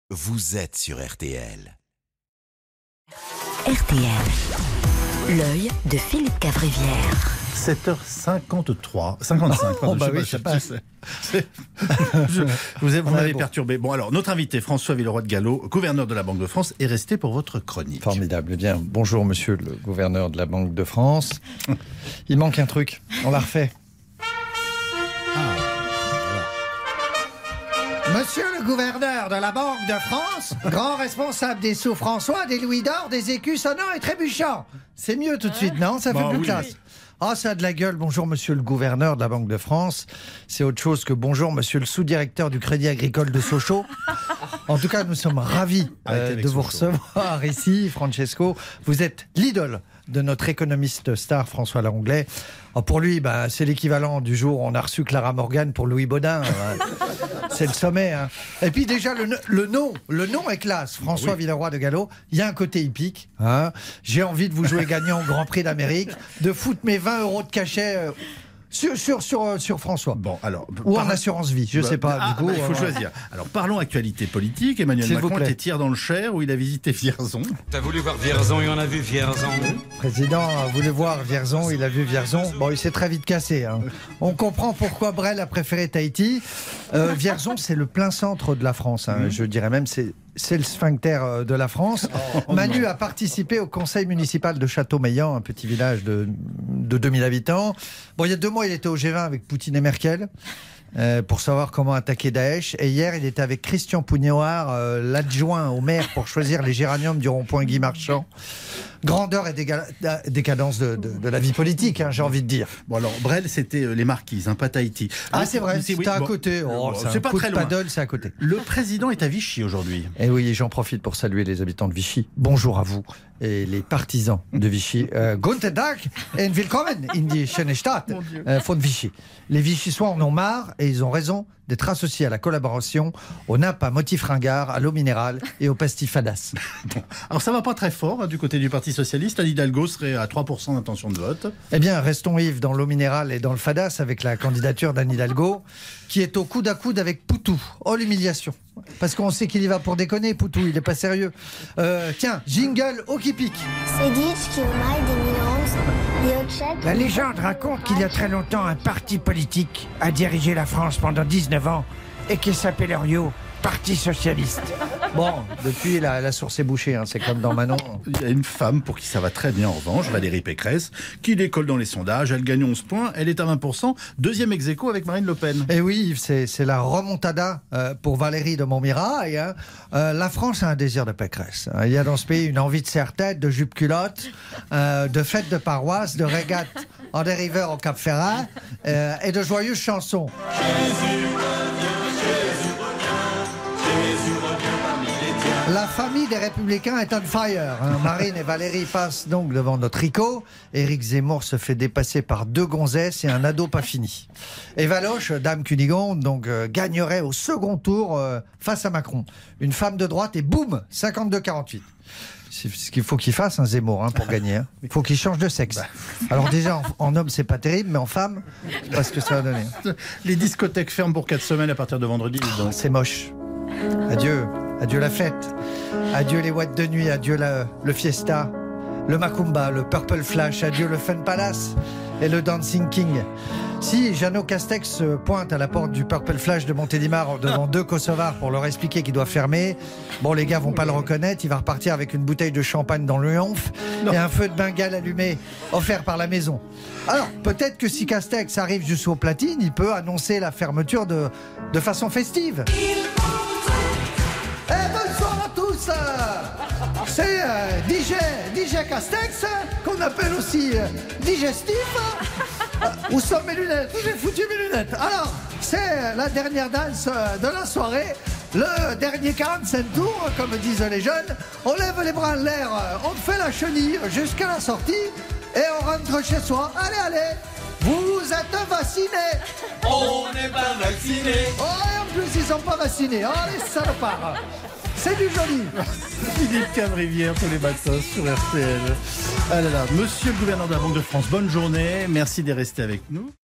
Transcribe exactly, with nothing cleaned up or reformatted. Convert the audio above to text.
Vous êtes sur R T L. R T L, l'œil de Philippe Cavrivière. sept heures cinquante-trois, cinquante-cinq. Oh, bah je oui, sais ça pas, passe. c'est- je- vous avez- vous On est m'avez bon. perturbé. Bon, alors, notre invité, François Villeroy de Galhau, gouverneur de la Banque de France, est resté pour votre chronique. Formidable. Eh bien, bonjour monsieur le gouverneur de la Banque de France. Il manque un truc. On l'a refait. Monsieur le gouverneur de la Banque de France, grand responsable des sous François, des louis d'or, des écus sonnants et trébuchants. C'est mieux tout de suite, non? Ça fait Bah plus oui. classe. Ah, ça a de la gueule. Bonjour monsieur le gouverneur de la Banque de France. C'est autre chose que bonjour monsieur le sous-directeur du Crédit Agricole de Sochaux. En tout cas, nous sommes ravis Arrêtez euh, avec de vous Sochaux. recevoir ici, Francesco. Vous êtes l'idole de notre économiste star François Lenglet. Oh, pour lui, bah, c'est l'équivalent du jour où on a reçu Clara Morgan pour Louis Baudin. Ouais. C'est le sommet. Hein. Et puis déjà, le, le nom, le nom est classe. François Oui. Villeroy de Galhau. Il y a un côté hippique. Hein. J'ai envie de vous jouer gagnant au Grand Prix d'Amérique, de foutre mes vingt euros de cachet euh, sur, sur, sur, euh, sur François. Bon, alors. Ou en par- assurance vie, je Bah, sais pas. ah, du coup, bah, il faut euh, choisir. Alors, parlons actualité politique. Emmanuel S'il vous Macron plaît. était hier dans le Cher où il a visité Vierzon. T'as voulu voir Vierzon et on a vu Vierzon. Le président a voulu voir Vierzon, il a vu Vierzon. Bon, il s'est très vite cassé. Hein. On comprend pourquoi Brel a préféré Tahiti. Euh, Vierzon, c'est le plein centre de la France. Hein. Je dirais même, c'est c'est le sphincter euh, de la France. Manu a participé au conseil municipal de Châteaumeillan, un petit village de, de deux mille habitants. Bon, il y a deux mois, il était au G vingt avec Poutine et Merkel. euh, pour savoir comment attaquer Daesh. Et hier, il était avec Christian Pougnoir, euh, l'adjoint au maire, pour choisir les géraniums du rond-point Guy Marchand. Grandeur et déga- décadence de, de, de la vie politique, hein, j'ai envie de dire. Bon, alors, Brel, c'était euh, les Marquises, hein, pas Tahiti. Ah, Alors, c'est vrai, oui, c'était à bon, côté. Oh, bon, c'est c'est un pas coup très de loin. paddle, c'est à côté. Le président est à Vichy aujourd'hui. Et oui, j'en profite pour saluer les habitants de Vichy. Bonjour à vous et les partisans de Vichy. Euh, Guten Tag und willkommen in die schöne Stadt euh, von Vichy. Les Vichysois en ont marre et ils ont raison d'être associés à la collaboration aux nappes à motifs ringards, à l'eau minérale et aux pastilles fadas. Bon. Alors, ça va pas très fort hein, du côté du Parti Socialiste. Anne Hidalgo serait à trois pour cent d'intention de vote. Eh bien, restons Yves dans l'eau minérale et dans le fadas avec la candidature d'Anne Hidalgo, qui est au coude à coude avec Poutou. Oh, l'humiliation. Parce qu'on sait qu'il y va pour déconner, Poutou, il n'est pas sérieux. Euh, tiens, jingle au qui pique. La légende raconte qu'il y a très longtemps, un parti politique a dirigé la France pendant dix-neuf ans et qui s'appelait Rio, Parti Socialiste. Bon, depuis, la, la source est bouchée, hein, c'est comme dans Manon. Il y a une femme pour qui ça va très bien en revanche, Valérie Pécresse, qui décolle dans les sondages. Elle gagne onze points, elle est à vingt pour cent. Deuxième ex-aequo avec Marine Le Pen. Et oui, Yves, c'est, c'est la remontada euh, pour Valérie de Montmirail. Hein. Euh, la France a un désir de Pécresse. Il y a dans ce pays une envie de serre-tête, de jupe-culotte, euh, de fêtes de paroisse, de régates en dériveur au Cap Ferrat euh, et de joyeuses chansons. La famille des Républicains est on fire. Hein. Marine et Valérie passent donc devant notre Rico. Éric Zemmour se fait dépasser par deux gonzesses et un ado pas fini. Et Valoche, dame Cunégonde, donc euh, gagnerait au second tour euh, face à Macron. Une femme de droite et boum, cinquante-deux quarante-huit. C'est ce qu'il faut qu'il fasse, un Zemmour, hein, pour gagner. Hein. Il faut qu'il change de sexe. Alors déjà, en, en homme, c'est pas terrible, mais en femme, je sais pas ce que ça va donner. Les discothèques ferment pour quatre semaines à partir de vendredi. Donc. C'est moche. Adieu. Adieu la fête. Adieu les boîtes de nuit. Adieu la- le fiesta. Le Macumba, le Purple Flash. Adieu le Fun Palace et le Dancing King. Si Jeannot Castex se pointe à la porte du Purple Flash de Montélimar devant deux Kosovars pour leur expliquer qu'ils doivent fermer, bon, les gars vont pas le reconnaître. Il va repartir avec une bouteille de champagne dans le yonf et un feu de Bengale allumé offert par la maison. Alors, peut-être que si Castex arrive jusqu'aux platines, il peut annoncer la fermeture de, de façon festive. Eh, bonsoir à tous. C'est euh, D J, D J Castex, qu'on appelle aussi euh, Digestif. Euh, Où sont mes lunettes? Où j'ai foutu mes lunettes? Alors, c'est la dernière danse euh, de la soirée. Le dernier quarante-cinq tours, comme disent les jeunes. On lève les bras en l'air, euh, on fait la chenille jusqu'à la sortie et on rentre chez soi. Allez, allez, vous êtes vaccinés. On n'est pas vaccinés. Oh, et en plus, ils sont pas vaccinés. Oh, les salopards. C'est du joli. Philippe Cavrivière tous les matins sur R T L. Ah là là, monsieur le gouverneur de la Banque de France, bonne journée. Merci d'être resté avec nous.